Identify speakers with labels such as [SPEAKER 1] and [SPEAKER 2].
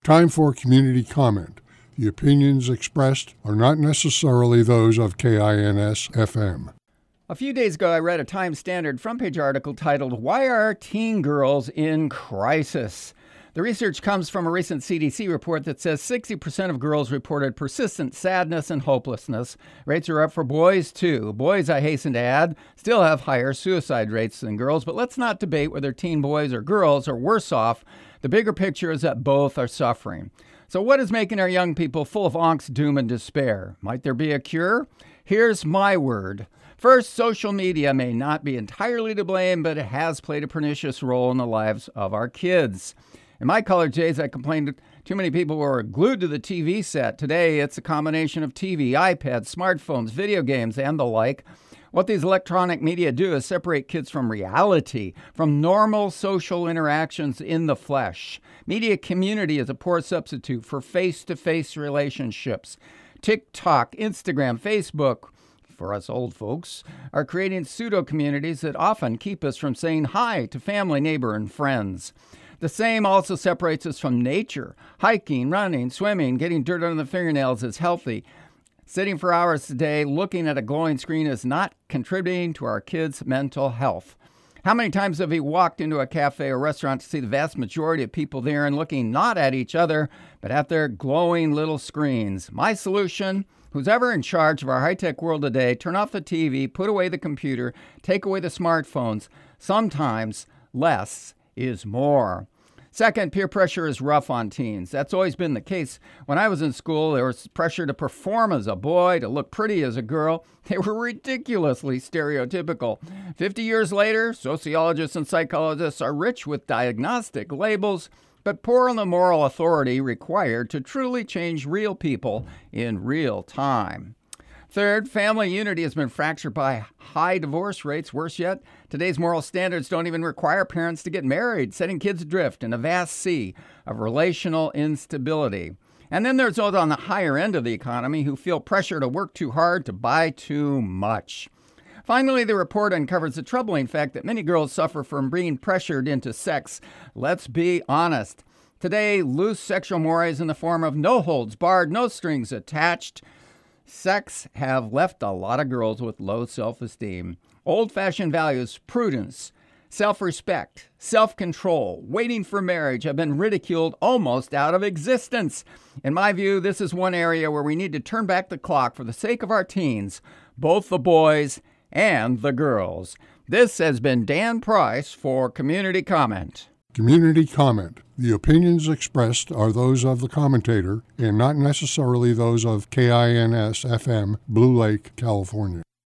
[SPEAKER 1] Time for community comment. The opinions expressed are not necessarily those of KINS-FM.
[SPEAKER 2] A few days ago, I read a Times Standard front page article titled, "Why Are Teen Girls in Crisis?" The research comes from a recent CDC report that says 60% of girls reported persistent sadness and hopelessness. Rates are up for boys, too. Boys, I hasten to add, still have higher suicide rates than girls, but let's not debate whether teen boys or girls are worse off. The bigger picture is that both are suffering. So what is making our young people full of angst, doom, and despair? Might there be a cure? Here's my word. First, social media may not be entirely to blame, but it has played a pernicious role in the lives of our kids. In my college days, I complained that too many people were glued to the TV set. Today, it's a combination of TV, iPads, smartphones, video games, and the like. What these electronic media do is separate kids from reality, from normal social interactions in the flesh. Media community is a poor substitute for face-to-face relationships. TikTok, Instagram, Facebook, for us old folks, are creating pseudo-communities that often keep us from saying hi to family, neighbor, and friends. The same also separates us from nature. Hiking, running, swimming, getting dirt under the fingernails is healthy. Sitting for hours a day looking at a glowing screen is not contributing to our kids' mental health. How many times have we walked into a cafe or restaurant to see the vast majority of people there and looking not at each other, but at their glowing little screens? My solution: who's ever in charge of our high-tech world today, turn off the TV, put away the computer, take away the smartphones. Sometimes less is more. Second, peer pressure is rough on teens. That's always been the case. When I was in school, there was pressure to perform as a boy, to look pretty as a girl. They were ridiculously stereotypical. 50 years later, sociologists and psychologists are rich with diagnostic labels, but poor on the moral authority required to truly change real people in real time. Third, family unity has been fractured by high divorce rates. Worse yet, today's moral standards don't even require parents to get married, setting kids adrift in a vast sea of relational instability. And then there's those on the higher end of the economy who feel pressure to work too hard, to buy too much. Finally, the report uncovers the troubling fact that many girls suffer from being pressured into sex. Let's be honest. Today, loose sexual mores in the form of no holds barred, no strings attached sex have left a lot of girls with low self-esteem. Old-fashioned values, prudence, self-respect, self-control, waiting for marriage have been ridiculed almost out of existence. In my view, this is one area where we need to turn back the clock for the sake of our teens, both the boys and the girls. This has been Dan Price for Community Comment.
[SPEAKER 1] Community comment. The opinions expressed are those of the commentator and not necessarily those of KINS-FM, Blue Lake, California.